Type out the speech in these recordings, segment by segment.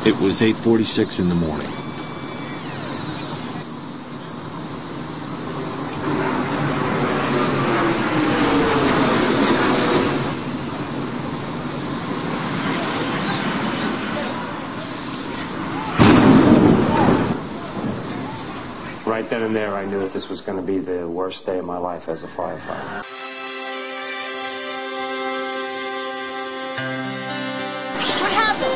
It was 8:46 in the morning. Right then and there, I knew that this was going to be the worst day of my life as a firefighter. What happened?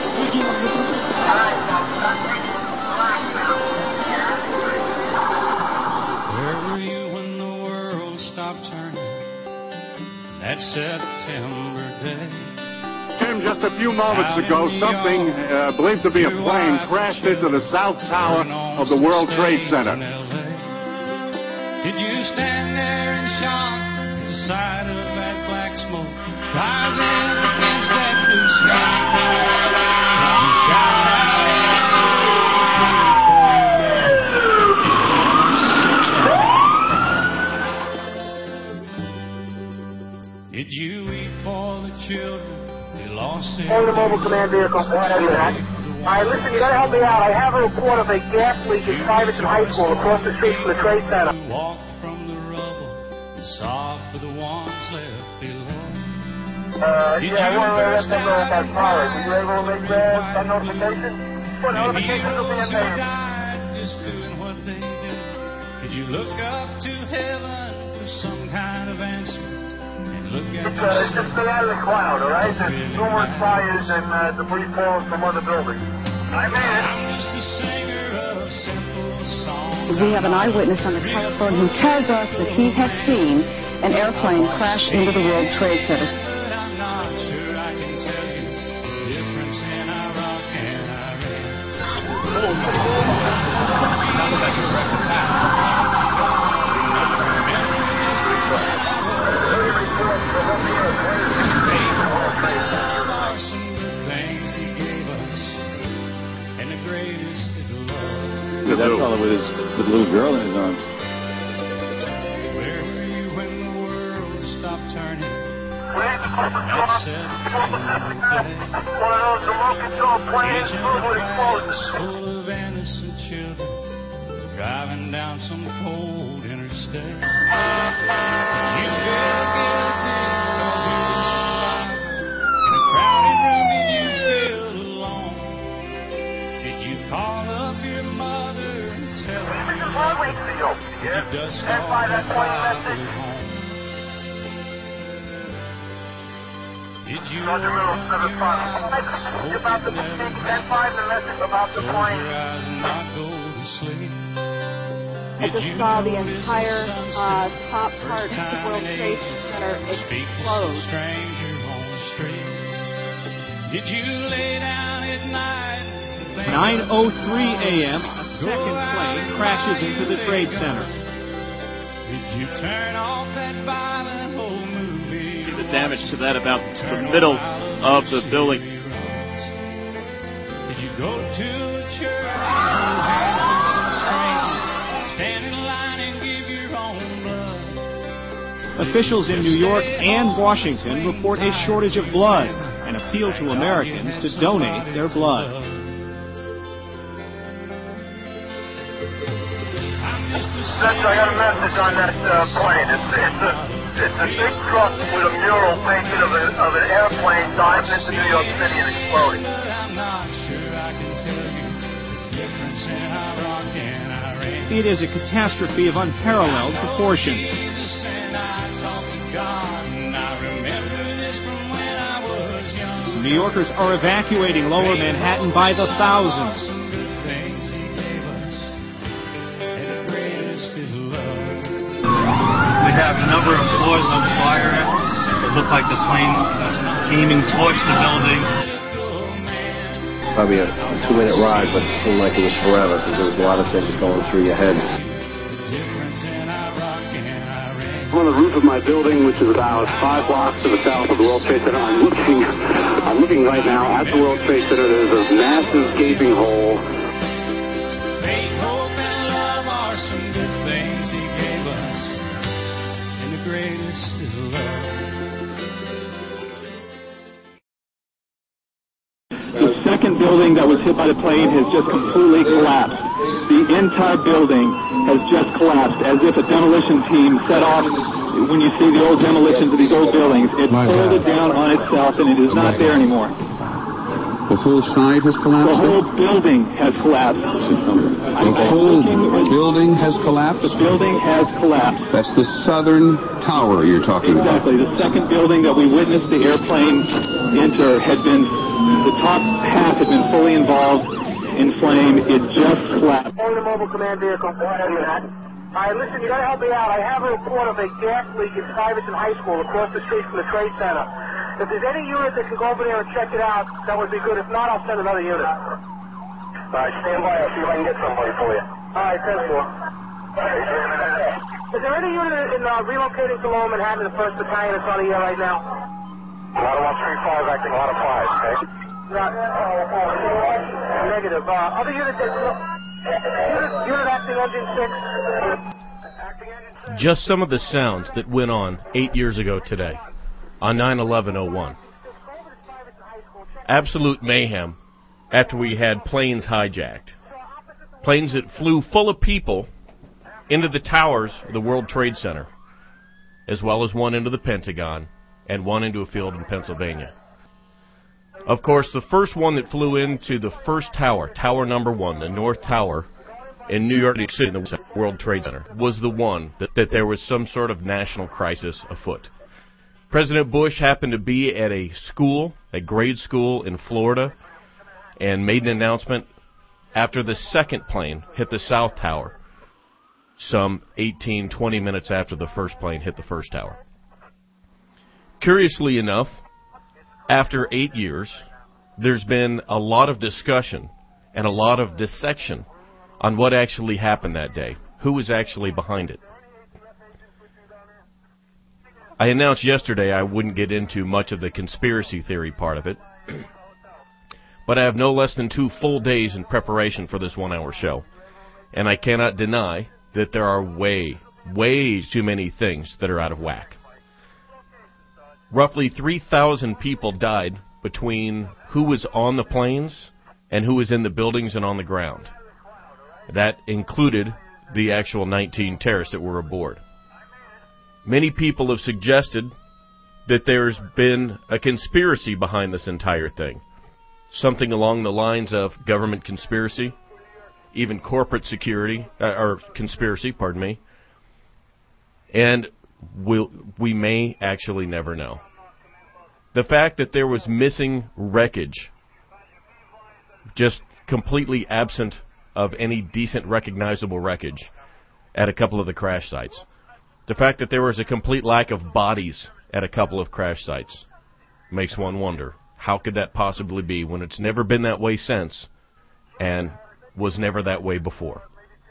Where were you when the world stopped turning that September day? Tim, just a few moments ago, something believed to be a plane crashed into the South Tower of the World Trade Center. Did you stand there in shock at the sight of that black smoke rising against that blue sky? Did you shout out in Did you weep for the children they lost their Hold the mobile command vehicle, whatever that. All right, listen, you got to help me out. I have a report of a gas leak at Stuyvesant High School across the street from the Trade Center. Walk from the rubble and sob for the ones left below. Yeah, I want to let them know about power. Were you able to make that notification? What notification will be in there? Just doing what they do. Did you look up to heaven for some kind of answer? Just stay out of the cloud, all right? There's numerous fires and debris falling from other buildings. I made it. We have an eyewitness on the telephone who tells us that he has seen an airplane crash into the World Trade Center. I'm not sure I can tell you the difference in Iraq and That's all with the little girl in his arms. Where were you when the world stopped turning? One of those remote control planes smoothly closes. Full of innocent children driving down some cold interstate. You felt guilty because you were alive. In a crowded room, did you feel alone? Did you call up your mother and tell her? This is 1 week for you. Yeah. Stand by that point message. Did you Roger, middle 7-5. About the mistake, stand by the message about the plane. I just saw the entire top part of the World Trade Center explode. Did you lay down at night? 9:03 a.m., a second plane crashes into the Trade Center. Did you turn off that violent old movie? See the damage to that about the middle of the building. Did you go to a church and hold hands with some stranger? Stand in line and give your own blood. Officials in New York and Washington report a shortage of blood and appeal to Americans to donate their blood. I got a message on that plane. It's a big truck with a mural painted of an airplane diving into New York City and exploding. It is a catastrophe of unparalleled proportions. New Yorkers are evacuating lower Manhattan by the thousands. We have a number of floors on fire. It looked like the plane was aiming towards the building. Probably a 2-minute ride, but it seemed like it was forever because there was a lot of things going through your head. I'm on the roof of my building, which is about 5 blocks to the south of the World Trade Center. I'm looking right now at the World Trade Center. There's a massive gaping hole. Faith, hope, and love are some good things he gave us, and the greatest is love. The second second building that was hit by the plane has just completely collapsed. The entire building has just collapsed, as if a demolition team set off. When you see the old demolitions of these old buildings, it folded down on itself, and it is not there anymore. The whole side has collapsed? The whole building has collapsed. The whole building has collapsed? The building has collapsed. That's the southern tower you're talking about? Exactly. The second building that we witnessed the airplane enter had been, the top half had been fully involved in flame. It just collapsed. On the mobile command vehicle. All right, listen, you got to help me out. I have a report of a gas leak in Stuyvesant High School across the street from the Trade Center. If there's any unit that can go over there and check it out, that would be good. If not, I'll send another unit. All right, stand by. I'll see if I can get somebody for you. All right, 10-4. Is there any unit in relocating to Lower Manhattan, the 1st Battalion, that's on the air right now? Ladder 135 acting Ladder 5, okay? Negative. Other unit acting engine 6. Just some of the sounds that went on 8 years ago today on 9/11/01. Absolute mayhem after we had planes hijacked. Planes that flew full of people into the towers of the World Trade Center, as well as one into the Pentagon and one into a field in Pennsylvania. Of course, the first one that flew into the first tower, Tower Number 1, the North Tower in New York City, the World Trade Center, was the one that there was some sort of national crisis afoot. President Bush happened to be at a school, a grade school in Florida, and made an announcement after the second plane hit the South Tower, some 18-20 minutes after the first plane hit the first tower. Curiously enough, after 8 years, there's been a lot of discussion and a lot of dissection on what actually happened that day, who was actually behind it. I announced yesterday I wouldn't get into much of the conspiracy theory part of it, but I have no less than 2 full days in preparation for this 1-hour show, and I cannot deny that there are way too many things that are out of whack. Roughly 3,000 people died between who was on the planes and who was in the buildings and on the ground. That included the actual 19 terrorists that were aboard. Many people have suggested that there's been a conspiracy behind this entire thing. Something along the lines of government conspiracy, even corporate security, or conspiracy, pardon me. And we may actually never know. The fact that there was missing wreckage, just completely absent of any decent recognizable wreckage at a couple of the crash sites. The fact that there was a complete lack of bodies at a couple of crash sites makes one wonder, how could that possibly be when it's never been that way since and was never that way before?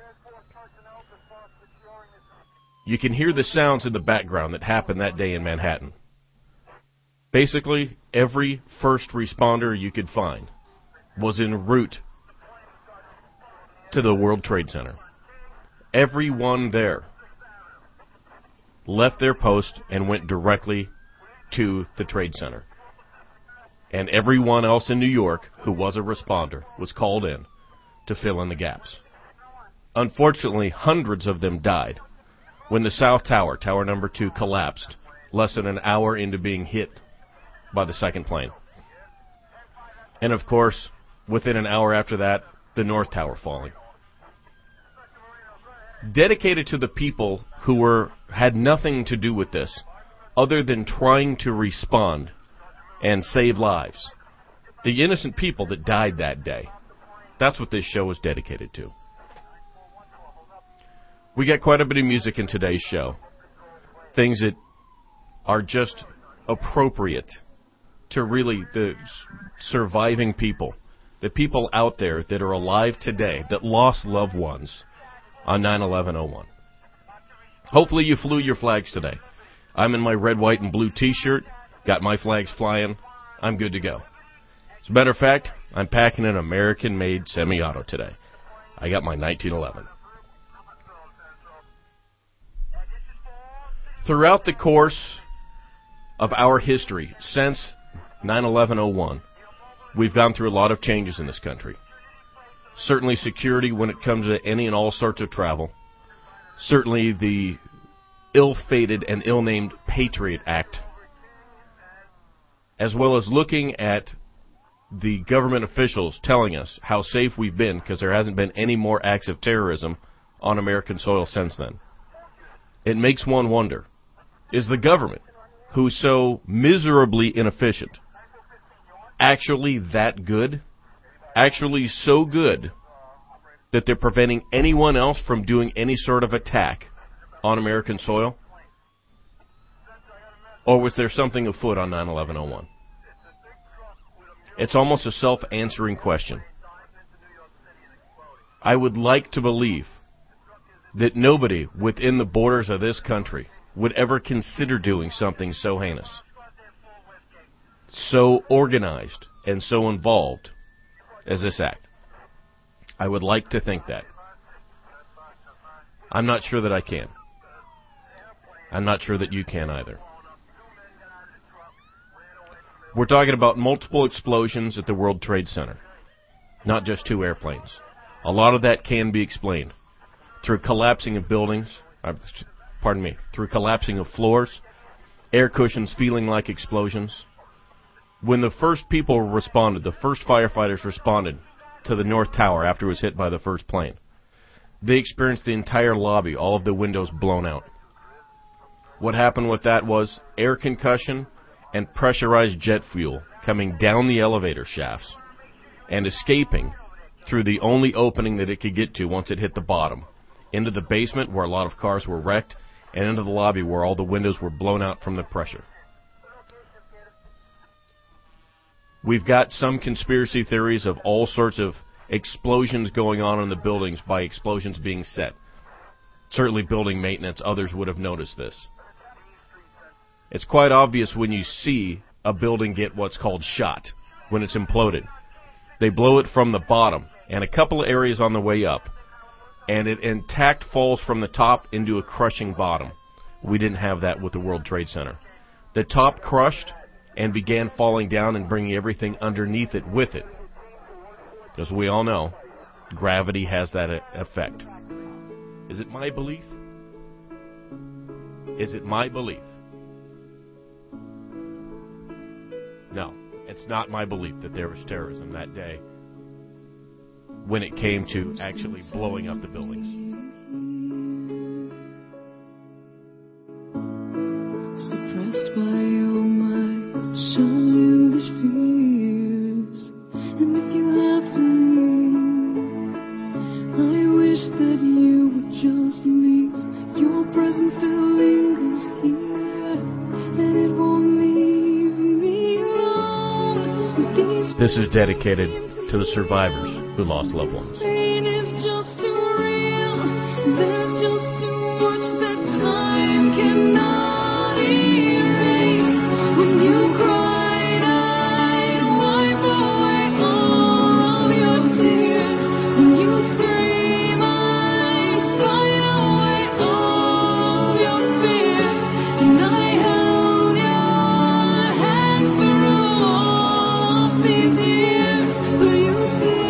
You can hear the sounds in the background that happened that day in Manhattan. Basically, every first responder you could find was en route to the World Trade Center. Everyone there left their post and went directly to the Trade Center. And everyone else in New York who was a responder was called in to fill in the gaps. Unfortunately, hundreds of them died when the South Tower, Tower Number 2, collapsed less than an hour into being hit by the second plane. And of course, within an hour after that, the North Tower falling. Dedicated to the people who had nothing to do with this other than trying to respond and save lives. The innocent people that died that day. That's what this show is dedicated to. We got quite a bit of music in today's show. Things that are just appropriate to really the surviving people. The people out there that are alive today that lost loved ones on 9/11/01. Hopefully you flew your flags today. I'm in my red, white, and blue T-shirt. Got my flags flying. I'm good to go. As a matter of fact, I'm packing an American-made semi-auto today. I got my 1911. Throughout the course of our history, since 9/11/01, We've gone through a lot of changes in this country. Certainly security when it comes to any and all sorts of travel. Certainly the ill-fated and ill-named Patriot Act, as well as looking at the government officials telling us how safe we've been because there hasn't been any more acts of terrorism on American soil since then. It makes one wonder, is the government, who's so miserably inefficient, actually that good? Actually so good that they're preventing anyone else from doing any sort of attack on American soil? Or was there something afoot on 9/11/01? It's almost a self-answering question. I would like to believe that nobody within the borders of this country would ever consider doing something so heinous, so organized, and so involved as this act. I would like to think that. I'm not sure that I can. I'm not sure that you can either. We're talking about multiple explosions at the World Trade Center, not just 2 airplanes. A lot of that can be explained through collapsing of buildings, through collapsing of floors, air cushions feeling like explosions. When the first people responded, the first firefighters responded to the North Tower after it was hit by the first plane, they experienced the entire lobby, all of the windows blown out. What happened with that was air concussion and pressurized jet fuel coming down the elevator shafts and escaping through the only opening that it could get to once it hit the bottom, into the basement where a lot of cars were wrecked, and into the lobby where all the windows were blown out from the pressure. We've got some conspiracy theories of all sorts of explosions going on in the buildings by explosions being set. Certainly building maintenance, others would have noticed this. It's quite obvious when you see a building get what's called shot, when it's imploded. They blow it from the bottom and a couple of areas on the way up, and it intact falls from the top into a crushing bottom. We didn't have that with the World Trade Center. The top crushed and began falling down and bringing everything underneath it with it. As we all know, gravity has that effect. Is it my belief? Is it my belief? No, it's not my belief that there was terrorism that day when it came to actually blowing up the buildings. Suppressed by all my childish fears, and if you have to leave, I wish that you would just leave. Your presence still lingers here, and it won't leave me alone. This is dedicated to the survivors who lost loved ones. Pain is just too real. There's just too much that time cannot erase. When you cried, I'd wipe away all of your tears. When you scream, I'd fight away all of your fears. And I held your hand through all of these years, but you still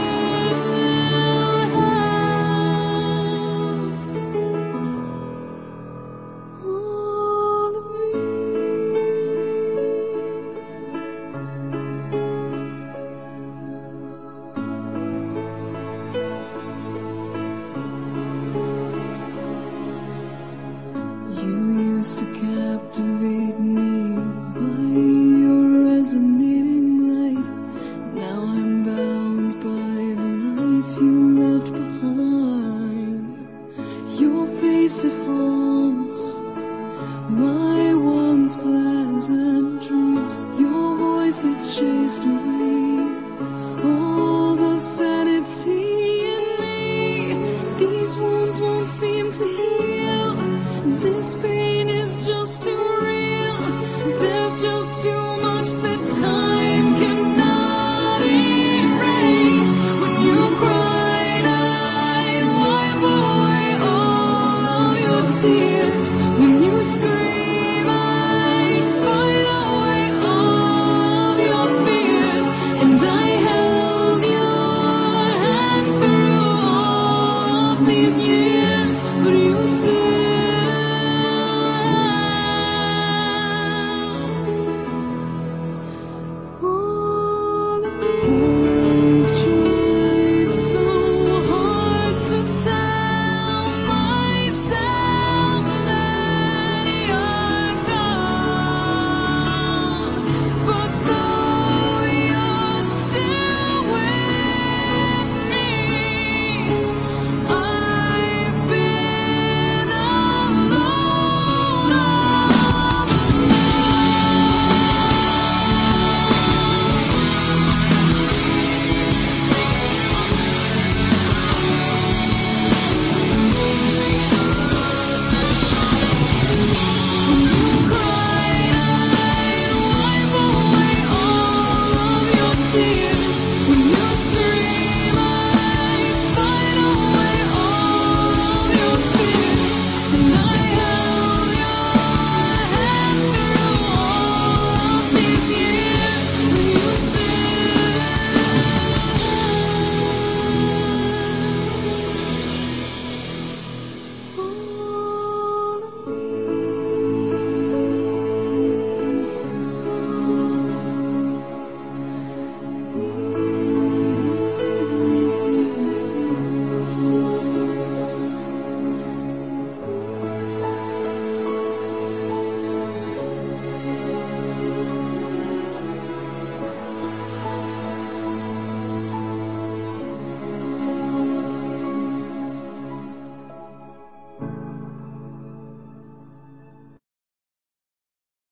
used to captivate me by your resonating light. Now I'm bound by the life you left behind. Your face, it haunts my once pleasant dreams. Your voice, it chased away all the sanity in me. These wounds won't seem to heal. This pain is just too real. There's just too much that time cannot erase. When you cried, I'd wipe away all of your tears. When you scream, I'd fight away all of your fears. And I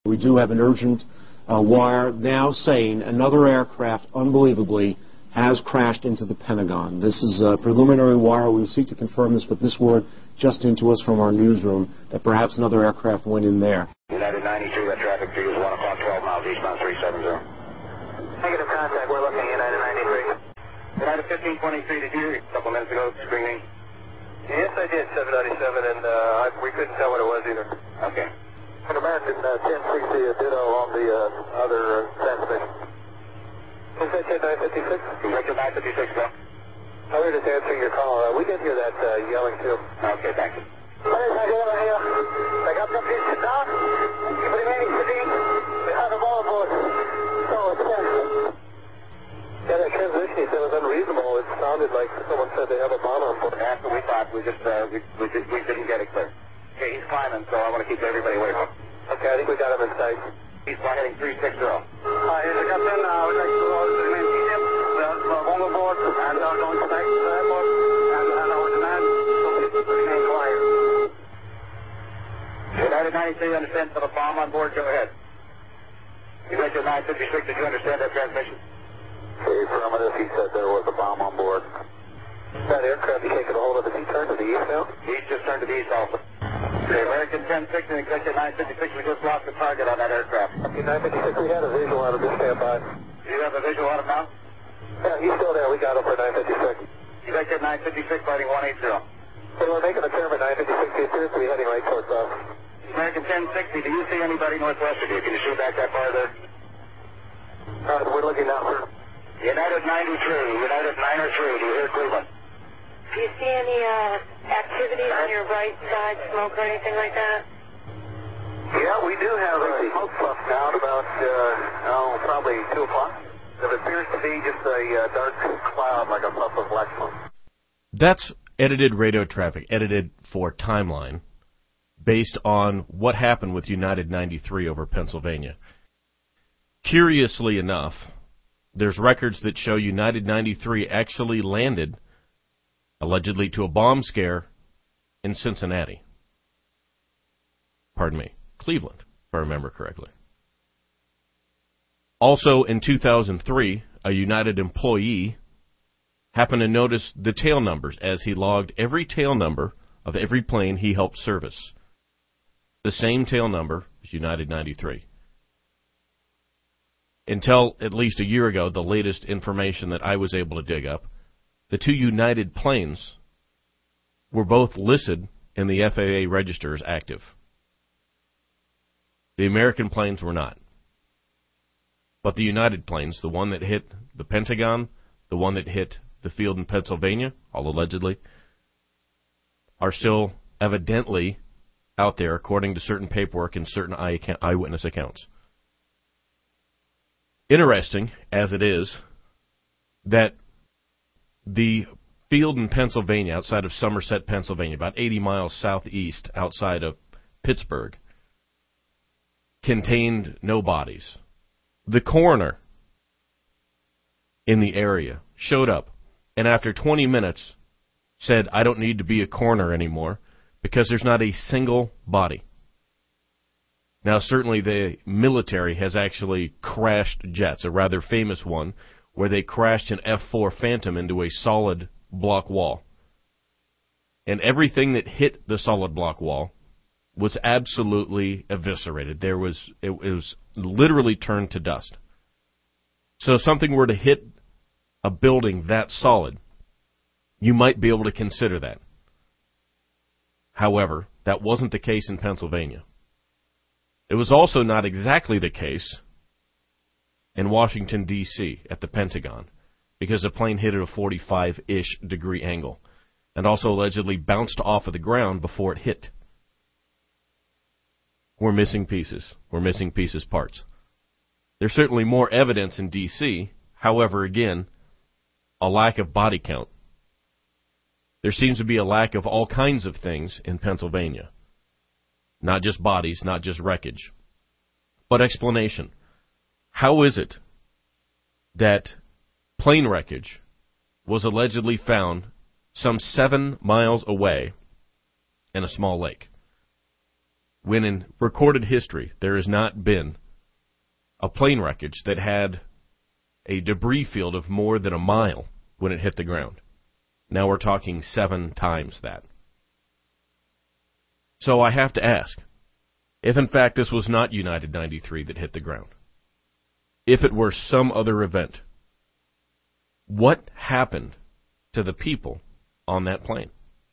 We do have an urgent wire now saying another aircraft, unbelievably, has crashed into the Pentagon. This is a preliminary wire. We seek to confirm this, but this word just into us from our newsroom that perhaps another aircraft went in there. United 92, that traffic for you is 1 o'clock, 12 miles eastbound 370. Negative contact, we're looking at United 93. United 1523, did you hear a couple minutes ago screening? Yes, I did, 797, and we couldn't tell what it was either. Okay. An American 1060 ditto on the other transmission. Is that 956? Director 956, go. I was just answering your call. We did hear that yelling too. Okay, thank you. Yeah, that transmission he said was unreasonable. It sounded like someone said they have a bomb on board. That's what we thought. We didn't get it clear. Okay, he's climbing, so I want to keep everybody away from him. Okay, I think we got him in sight. He's flying heading 360. Here's the captain. I would like to remain medium. We're overboard and are going to back to the airport. And our demand to remain quiet. United 93, understand for the bomb on board? Go ahead. United 956, did you understand that transmission? Affirmative, he said there was a bomb on board. That aircraft you taking a hold of, has he turned to the east now? He's just turned to the east also. Okay, American 1060 and Executive 956, we just lost the target on that aircraft. Okay, 956, we had a visual on him, just stand by. Do you have a visual on him now? Yeah, he's still there, we got him for 956. Executive 956, fighting 180. Hey, we're making a turn for 956, he appears to be heading right towards us. American 1060, do you see anybody northwest of you? Can you shoot back that far there? We're looking now, sir. United 93, United 903, do you hear Cleveland? Do you see any activity on your right side, smoke or anything like that? Yeah, we do have a smoke puff now at about, probably 2 o'clock. It appears to be just a dark cloud like a puff of black smoke. That's edited radio traffic, edited for timeline, based on what happened with United 93 over Pennsylvania. Curiously enough, there's records that show United 93 actually landed, allegedly to a bomb scare, in Cincinnati. Pardon me, Cleveland, if I remember correctly. Also, in 2003, a United employee happened to notice the tail numbers as he logged every tail number of every plane he helped service. The same tail number as United 93. Until at least a year ago, the latest information that I was able to dig up, the two United planes were both listed in the FAA register as active. The American planes were not. But the United planes, the one that hit the Pentagon, the one that hit the field in Pennsylvania, all allegedly, are still evidently out there according to certain paperwork and certain eyewitness accounts. Interesting, as it is, that the field in Pennsylvania, outside of Somerset, Pennsylvania, about 80 miles southeast outside of Pittsburgh, contained no bodies. The coroner in the area showed up, and after 20 minutes said, "I don't need to be a coroner anymore because there's not a single body." Now, certainly the military has actually crashed jets, a rather famous one, where they crashed an F-4 Phantom into a solid block wall. And everything that hit the solid block wall was absolutely eviscerated. It was literally turned to dust. So if something were to hit a building that solid, you might be able to consider that. However, that wasn't the case in Pennsylvania. It was also not exactly the case in Washington, D.C., at the Pentagon, because the plane hit at a 45-ish degree angle, and also allegedly bounced off of the ground before it hit. We're missing pieces. We're missing pieces parts. There's certainly more evidence in D.C., however, again, a lack of body count. There seems to be a lack of all kinds of things in Pennsylvania. Not just bodies, not just wreckage. But explanation. How is it that plane wreckage was allegedly found some 7 miles away in a small lake? when in recorded history there has not been a plane wreckage that had a debris field of more than a mile when it hit the ground. Now we're talking 7 times that. So I have to ask, if in fact this was not United 93 that hit the ground, if it were some other event, what happened to the people on that plane?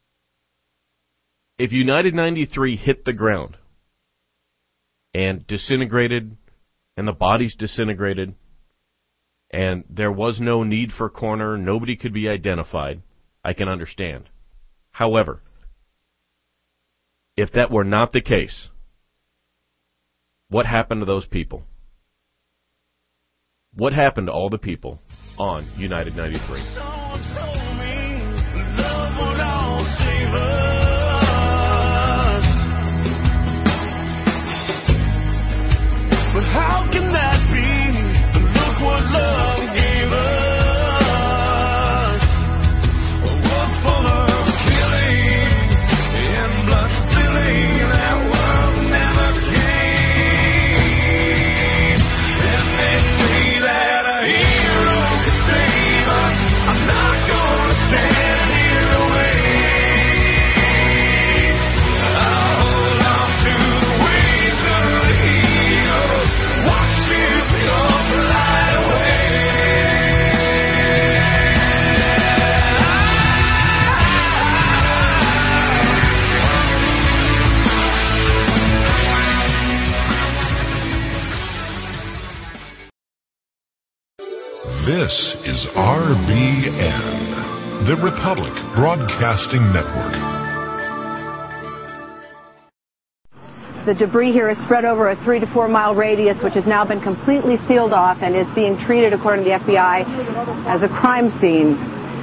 If United 93 hit the ground and disintegrated, and the bodies disintegrated, and there was no need for coroner, nobody could be identified, I can understand. However, if that were not the case, what happened to those people? What happened to all the people on United 93? But how can that be? Look what love gave us. A world full of killing and blood spilling. That world never came. And they say that a hero could save us. I'm not gonna stand here and wait. I'll hold on to the wings of the eagle. Watch you come fly away. This is RBN, the Republic Broadcasting Network. The debris here is spread over a 3 to 4 mile radius, which has now been completely sealed off and is being treated, according to the FBI, as a crime scene.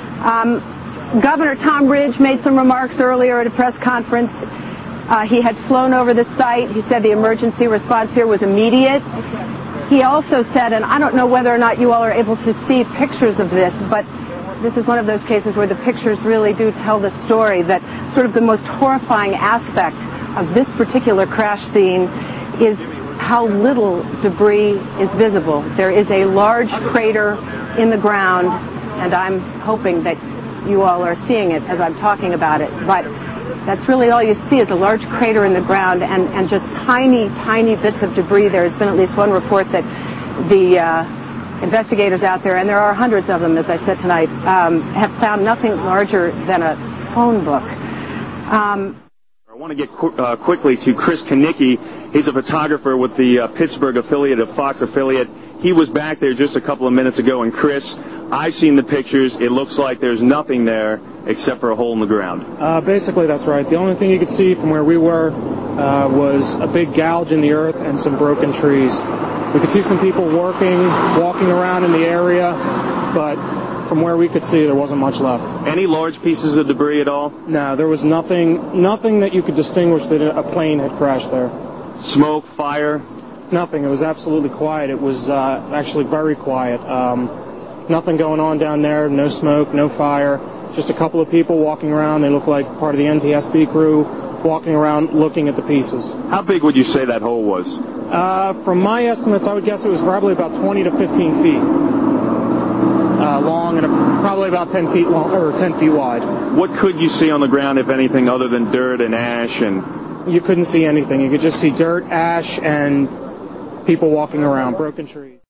Governor Tom Ridge made some remarks earlier at a press conference. He had flown over the site. He said the emergency response here was immediate. He also said, and I don't know whether or not you all are able to see pictures of this, but this is one of those cases where the pictures really do tell the story, that sort of the most horrifying aspect of this particular crash scene is how little debris is visible. There is a large crater in the ground, and I'm hoping that you all are seeing it as I'm talking about it, but that's really all you see is a large crater in the ground and just tiny, tiny bits of debris. There has been at least one report that the investigators out there, and there are hundreds of them, as I said tonight, have found nothing larger than a phone book. I want to get quickly to Chris Kanicki. He's a photographer with the Pittsburgh affiliate of Fox affiliate. He was back there just a couple of minutes ago, and Chris, I've seen the pictures. It looks like there's nothing there except for a hole in the ground. Basically, that's right. The only thing you could see from where we were was a big gouge in the earth and some broken trees. We could see some people walking around in the area, but from where we could see, there wasn't much left. Any large pieces of debris at all? No, there was nothing that you could distinguish that a plane had crashed there. Smoke, fire? Nothing. It was absolutely quiet. It was actually very quiet. Nothing going on down there, no smoke, no fire. Just a couple of people walking around. They look like part of the NTSB crew walking around looking at the pieces. How big would you say that hole was? From my estimates, I would guess it was probably about 20 to 15 feet long and probably about 10 feet long or 10 feet wide. What could you see on the ground, if anything, other than dirt and ash? And you couldn't see anything. You could just see dirt, ash, and people walking around, broken trees.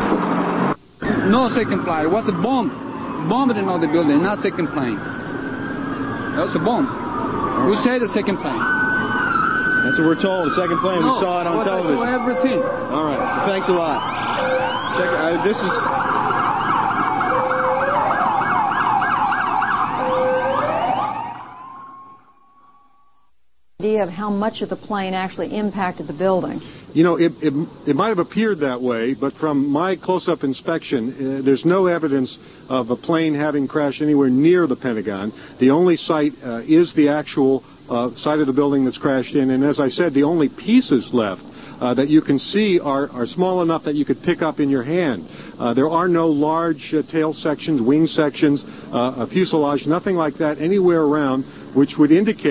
No second plane. It was a bomb. Bombed another building, not second plane. That was a bomb. Who said the second plane? That's what we're told, the second plane. No, we saw it on television. I saw everything. All right. Well, thanks a lot. This is... idea of how much of the plane actually impacted the building. You know, it might have appeared that way, but from my close-up inspection, there's no evidence of a plane having crashed anywhere near the Pentagon. The only site is the actual site of the building that's crashed in, and as I said, the only pieces left that you can see are small enough that you could pick up in your hand. There are no large tail sections, wing sections, a fuselage, nothing like that anywhere around, which would indicate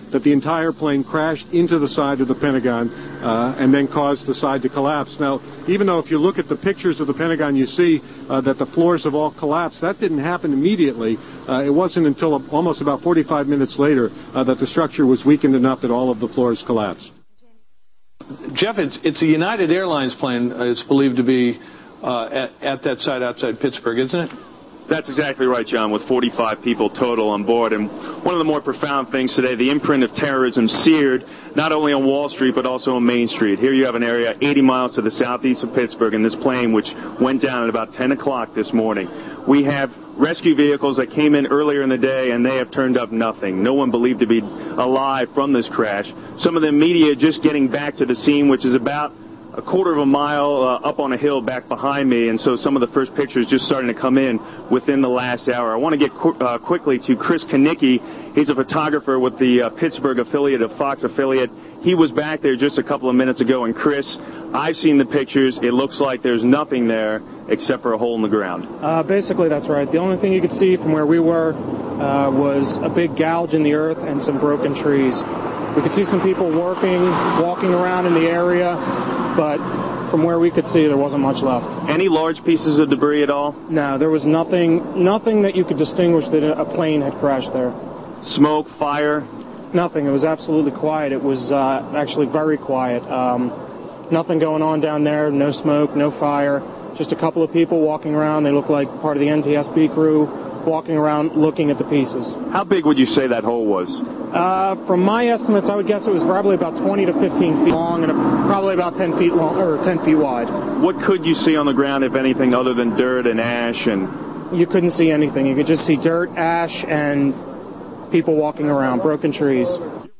that the entire plane crashed into the side of the Pentagon and then caused the side to collapse. Now, even though if you look at the pictures of the Pentagon, you see that the floors have all collapsed, that didn't happen immediately. It wasn't until almost about 45 minutes later that the structure was weakened enough that all of the floors collapsed. Jeff, it's a United Airlines plane, it's believed to be at that site outside Pittsburgh, isn't it? That's exactly right, John, with 45 people total on board. And one of the more profound things today, the imprint of terrorism seared not only on Wall Street but also on Main Street. Here you have an area 80 miles to the southeast of Pittsburgh, and this plane, which went down at about 10 o'clock this morning. We have rescue vehicles that came in earlier in the day, and they have turned up nothing. No one believed to be alive from this crash. Some of the media just getting back to the scene, which is about a quarter of a mile up on a hill back behind me, and so some of the first pictures just starting to come in within the last hour. I want to get quickly to Chris Kanicki. He's a photographer with the Pittsburgh affiliate of Fox affiliate. He was back there just a couple of minutes ago, and Chris, I've seen the pictures. It looks like there's nothing there except for a hole in the ground. Basically, that's right. The only thing you could see from where we were was a big gouge in the earth and some broken trees. We could see some people walking around in the area, but from where we could see, there wasn't much left. Any large pieces of debris at all? No, there was nothing that you could distinguish that a plane had crashed there. Smoke, fire? Nothing. It was absolutely quiet. It was actually very quiet. Nothing going on down there, no smoke, no fire. Just a couple of people walking around. They look like part of the NTSB crew walking around looking at the pieces. How big would you say that hole was? From my estimates, I would guess it was probably about 20 to 15 feet long and probably about 10 feet long or 10 feet wide. What could you see on the ground, if anything, other than dirt and ash? And you couldn't see anything. You could just see dirt, ash, and people walking around, broken trees.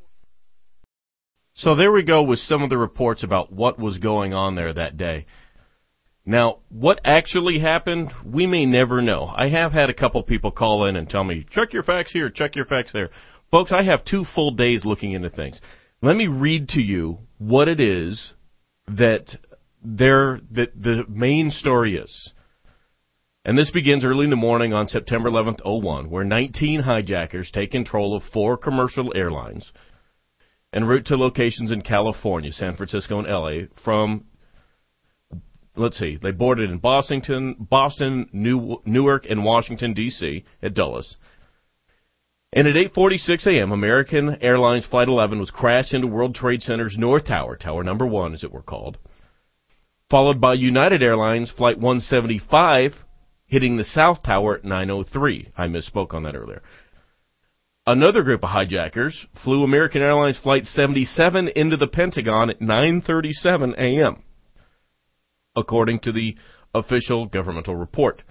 So there we go with some of the reports about what was going on there that day. Now, what actually happened, we may never know. I have had a couple people call in and tell me, check your facts here, check your facts there. Folks, I have 2 full days looking into things. Let me read to you what it is that the main story is. And this begins early in the morning on September 11th, 2001, where 19 hijackers take control of 4 commercial airlines en route to locations in California, San Francisco, and L.A. from, let's see, they boarded in Boston, Newark, and Washington, D.C. at Dulles. And at 8:46 a.m., American Airlines Flight 11 was crashed into World Trade Center's North Tower, Tower Number 1 as it were called, followed by United Airlines Flight 175 hitting the South Tower at 9:03. I misspoke on that earlier. Another group of hijackers flew American Airlines Flight 77 into the Pentagon at 9:37 a.m., according to the official governmental report.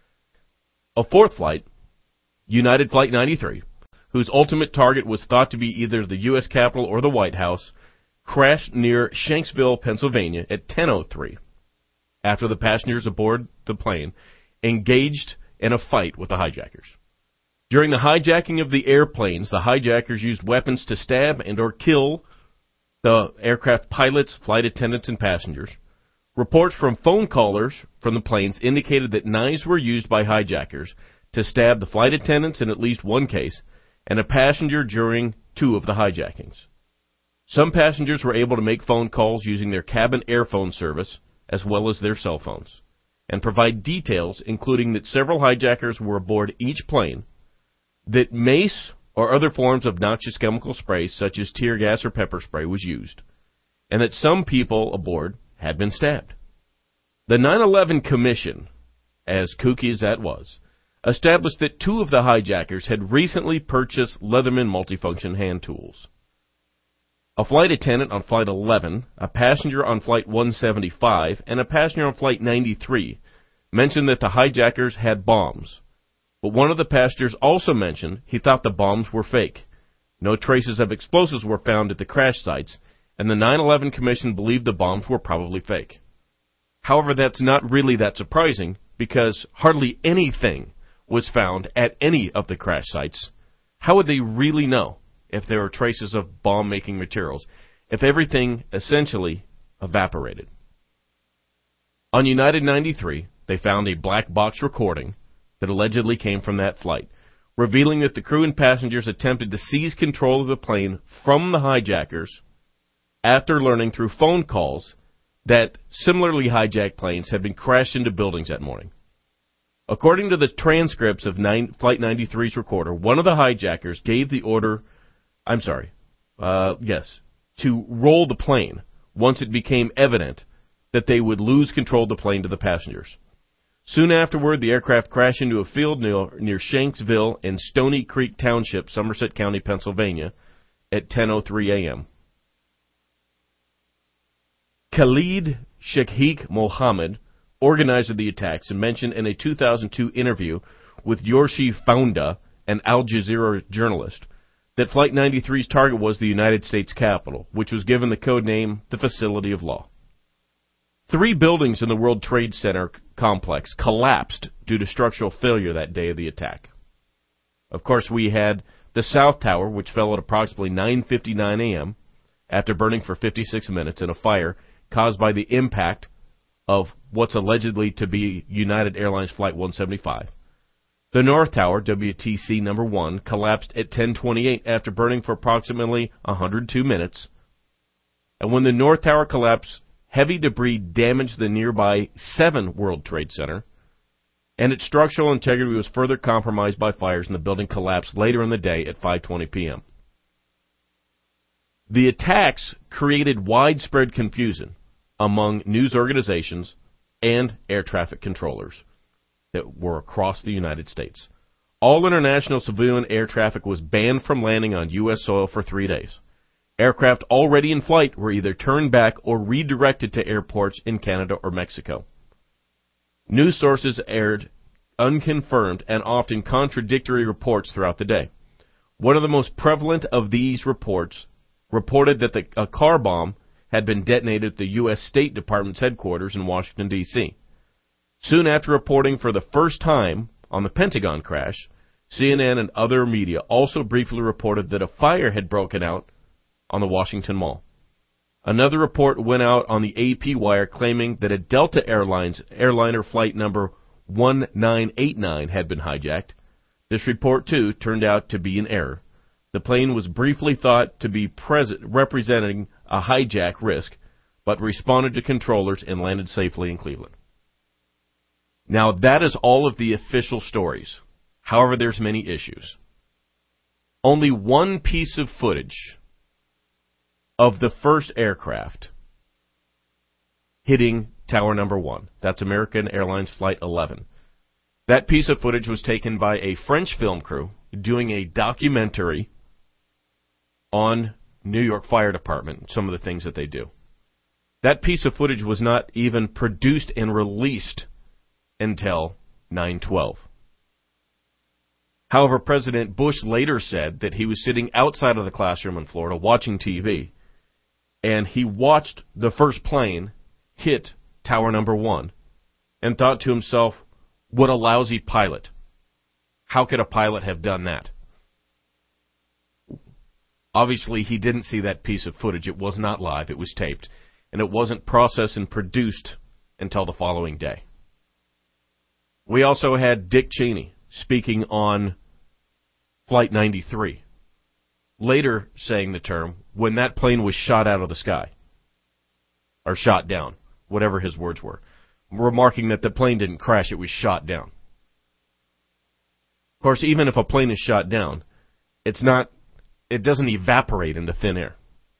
A 4th flight, United Flight 93, whose ultimate target was thought to be either the U.S. Capitol or the White House, crashed near Shanksville, Pennsylvania at 10:03 after the passengers aboard the plane engaged in a fight with the hijackers. During the hijacking of the airplanes, the hijackers used weapons to stab and or kill the aircraft pilots, flight attendants, and passengers. Reports from phone callers from the planes indicated that knives were used by hijackers to stab the flight attendants in at least one case, and a passenger during 2 of the hijackings. Some passengers were able to make phone calls using their cabin airphone service, as well as their cell phones, and provide details including that several hijackers were aboard each plane, that mace or other forms of noxious chemical spray, such as tear gas or pepper spray, was used, and that some people aboard had been stabbed. The 9/11 Commission, as kooky as that was, established that 2 of the hijackers had recently purchased Leatherman multifunction hand tools. A flight attendant on Flight 11, a passenger on Flight 175, and a passenger on Flight 93 mentioned that the hijackers had bombs. But one of the passengers also mentioned he thought the bombs were fake. No traces of explosives were found at the crash sites, and the 9/11 Commission believed the bombs were probably fake. However, that's not really that surprising, because hardly anything was found at any of the crash sites. How would they really know if there were traces of bomb-making materials, if everything essentially evaporated? On United 93, they found a black box recording that allegedly came from that flight, revealing that the crew and passengers attempted to seize control of the plane from the hijackers after learning through phone calls that similarly hijacked planes had been crashed into buildings that morning. According to the transcripts of Flight 93's recorder, one of the hijackers gave the order, to roll the plane once it became evident that they would lose control of the plane to the passengers. Soon afterward, the aircraft crashed into a field near Shanksville in Stony Creek Township, Somerset County, Pennsylvania, at 10:03 a.m. Khalid Sheikh Mohammed, organizer of the attacks, and mentioned in a 2002 interview with Yorshi Founda, an Al Jazeera journalist, that Flight 93's target was the United States Capitol, which was given the code name the Facility of Law. 3 buildings in the World Trade Center complex collapsed due to structural failure that day of the attack. Of course, we had the South Tower, which fell at approximately 9:59 a.m. after burning for 56 minutes in a fire caused by the impact of what's allegedly to be United Airlines Flight 175. The North Tower, WTC number 1, collapsed at 10:28 after burning for approximately 102 minutes. And when the North Tower collapsed, heavy debris damaged the nearby 7 World Trade Center, and its structural integrity was further compromised by fires, and the building collapsed later in the day at 5:20 p.m. The attacks created widespread confusion among news organizations and air traffic controllers that were across the United States. All international civilian air traffic was banned from landing on U.S. soil for 3 days. Aircraft already in flight were either turned back or redirected to airports in Canada or Mexico. News sources aired unconfirmed and often contradictory reports throughout the day. One of the most prevalent of these reports reported that a car bomb had been detonated at the U.S. State Department's headquarters in Washington, D.C. Soon after reporting for the first time on the Pentagon crash, CNN and other media also briefly reported that a fire had broken out on the Washington Mall. Another report went out on the AP wire claiming that a Delta Airlines airliner flight number 1989 had been hijacked. This report, too, turned out to be an error. The plane was briefly thought to be representing a hijack risk, but responded to controllers and landed safely in Cleveland. Now, that is all of the official stories. However, there's many issues. Only one piece of footage of the first aircraft hitting Tower Number 1. That's American Airlines Flight 11. That piece of footage was taken by a French film crew doing a documentary on New York Fire Department, some of the things that they do. That piece of footage was not even produced and released until 9/12. However, President Bush later said that he was sitting outside of the classroom in Florida watching TV, and he watched the first plane hit Tower Number 1 and thought to himself, what a lousy pilot. How could a pilot have done that? Obviously, he didn't see that piece of footage. It was not live. It was taped. And it wasn't processed and produced until the following day. We also had Dick Cheney speaking on Flight 93, later saying the term, when that plane was shot out of the sky, or shot down, whatever his words were, remarking that the plane didn't crash, it was shot down. Of course, even if a plane is shot down, it doesn't evaporate into thin air.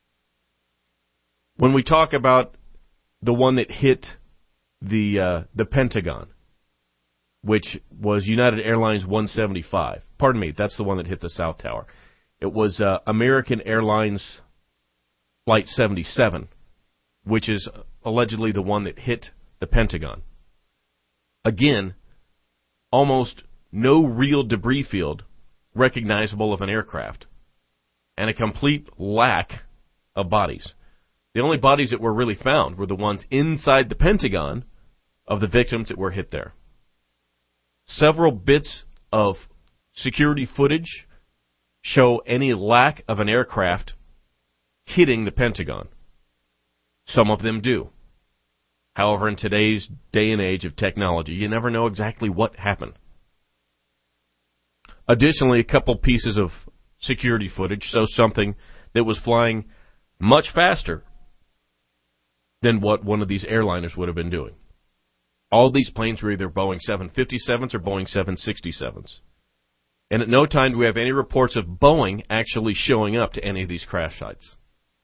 When we talk about the one that hit the Pentagon, which was United Airlines 175. Pardon me, that's the one that hit the South Tower. It was American Airlines Flight 77, which is allegedly the one that hit the Pentagon. Again, almost no real debris field recognizable of an aircraft, and a complete lack of bodies. The only bodies that were really found were the ones inside the Pentagon of the victims that were hit there. Several bits of security footage show any lack of an aircraft hitting the Pentagon. Some of them do. However, in today's day and age of technology, you never know exactly what happened. Additionally, a couple pieces of security footage show something that was flying much faster than what one of these airliners would have been doing. All these planes were either Boeing 757s or Boeing 767s. And at no time do we have any reports of Boeing actually showing up to any of these crash sites.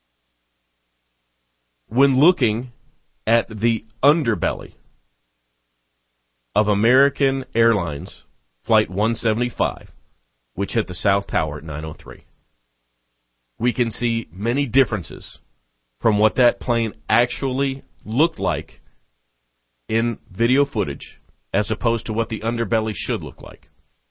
When looking at the underbelly of American Airlines Flight 175, which hit the South Tower at 9:03, we can see many differences from what that plane actually looked like in video footage as opposed to what the underbelly should look like.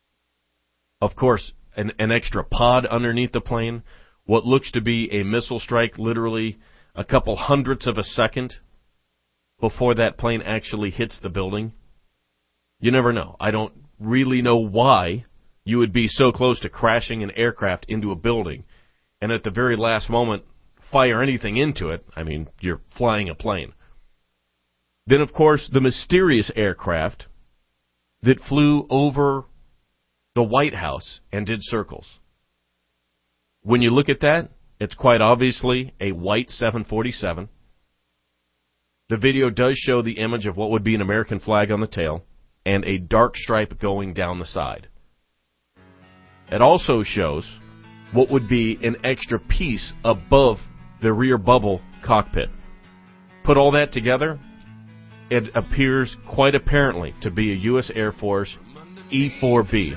Of course, an extra pod underneath the plane, what looks to be a missile strike literally a couple hundredths of a second before that plane actually hits the building. You never know. I don't really know why you would be so close to crashing an aircraft into a building and at the very last moment fire anything into it. I mean, you're flying a plane. Then, of course, the mysterious aircraft that flew over the White House and did circles. When you look at that, it's quite obviously a white 747. The video does show the image of what would be an American flag on the tail and a dark stripe going down the side. It also shows what would be an extra piece above the rear bubble cockpit. Put all that together, it appears quite apparently to be a U.S. Air Force E-4B,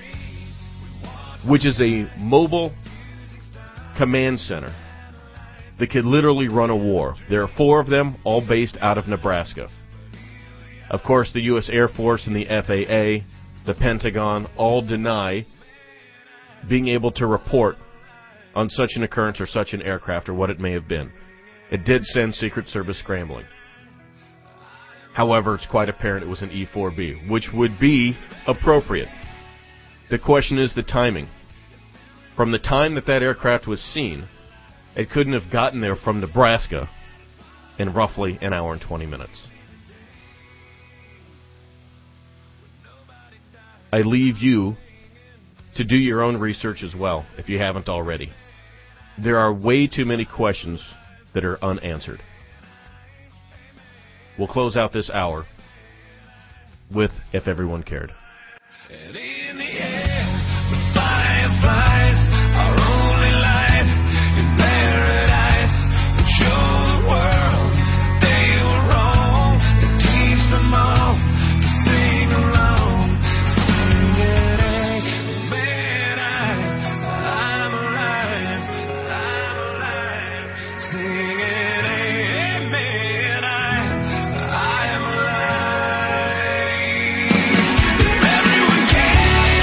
which is a mobile command center that could literally run a war. There are 4 of them, all based out of Nebraska. Of course, the U.S. Air Force and the FAA, the Pentagon, all deny being able to report on such an occurrence or such an aircraft or what it may have been. It did send Secret Service scrambling. However, it's quite apparent it was an E-4B, which would be appropriate. The question is the timing. From the time that that aircraft was seen, it couldn't have gotten there from Nebraska in roughly an hour and 20 minutes. I leave you to do your own research as well, if you haven't already. There are way too many questions that are unanswered. We'll close out this hour with If Everyone Cared. And in the air, the fireflies are only light in paradise. But show the world they were wrong and teach them all to sing along. Sing it, man, I'm alive, I'm alive. Sing it, man, I'm alive. If everyone cared.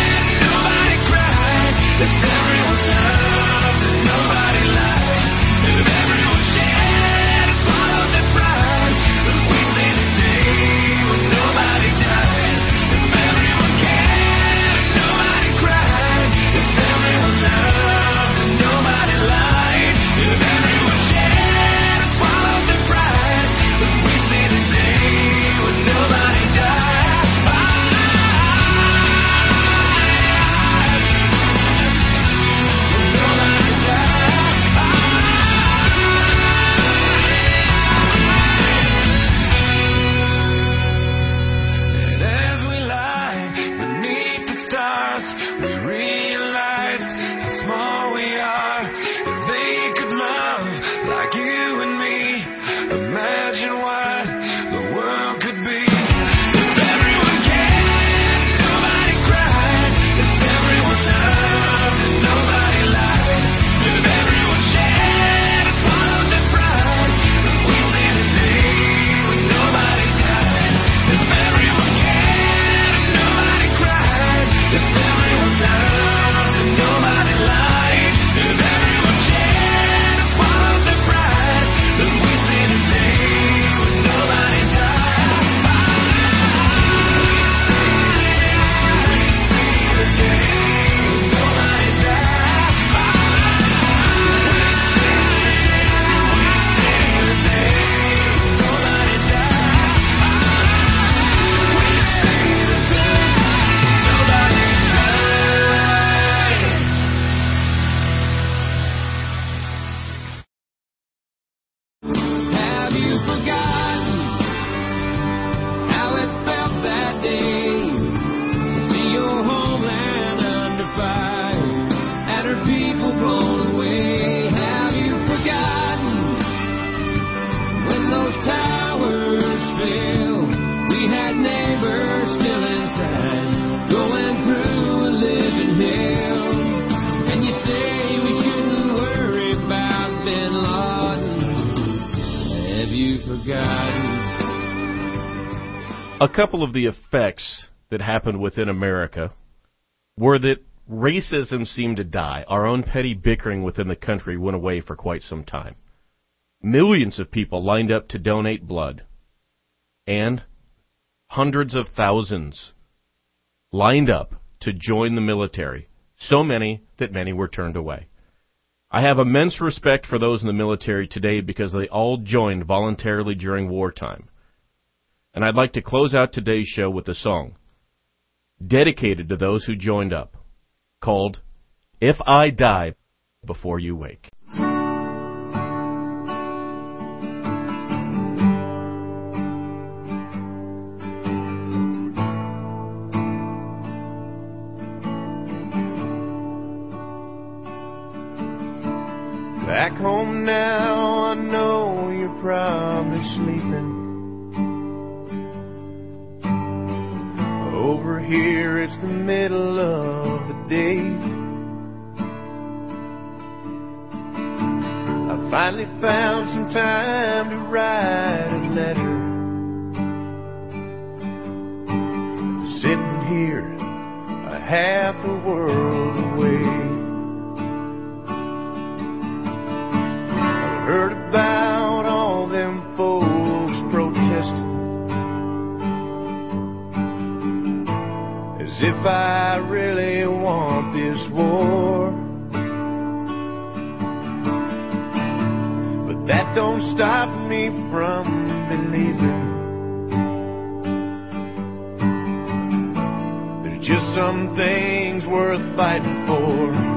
A couple of the effects that happened within America were that racism seemed to die. Our own petty bickering within the country went away for quite some time. Millions of people lined up to donate blood, and hundreds of thousands lined up to join the military, so many that many were turned away. I have immense respect for those in the military today because they all joined voluntarily during wartime. And I'd like to close out today's show with a song dedicated to those who joined up, called If I Die Before You Wake. Back home now, I know you're probably sleeping. Over here, it's the middle of the day. I finally found some time to write a letter. Sitting here, a half a world away. Heard about all them folks protesting, as if I really want this war. But that don't stop me from believing there's just some things worth fighting for.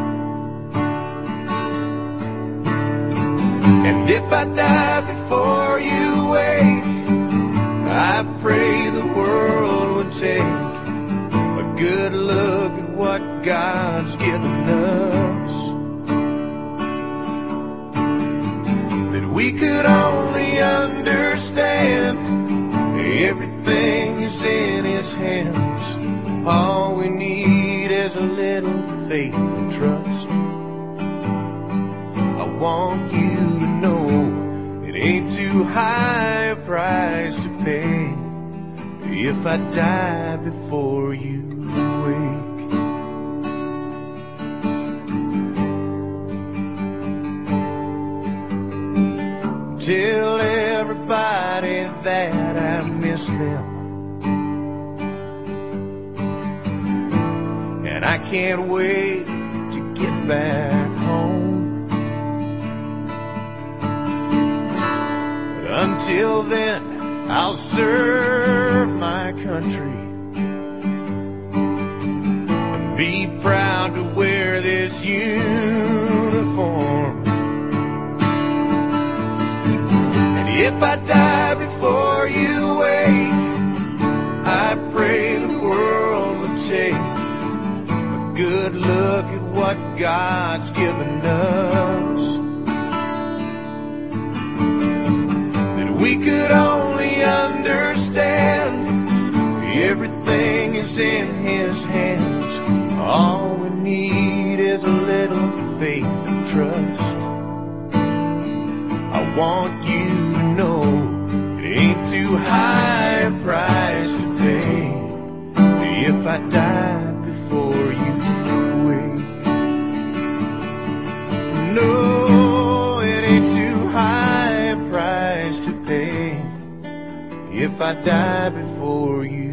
And if I die before you wake, I pray the world would take a good look at what God's given us. That we could only understand everything is in His hands. All we need is a little faith and trust. I want you to know it ain't too high a price to pay if I die before you wake. Tell everybody that I miss them, and I can't wait to get back home. Until then, I'll serve my country and be proud to wear this uniform. And if I die before you wake, I pray the world would take a good look at what God's given us. We could only understand everything is in His hands. All we need is a little faith and trust. I want you to know it ain't too high a price to pay if I die before you wake. No, it ain't too high a price to pay if I die before you